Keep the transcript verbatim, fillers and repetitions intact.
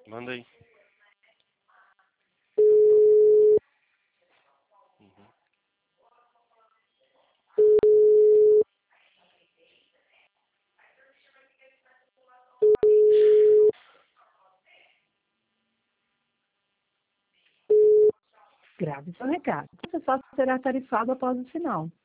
Manda aí. Uhum. Grave seu recado. Essa só será tarifado após o sinal.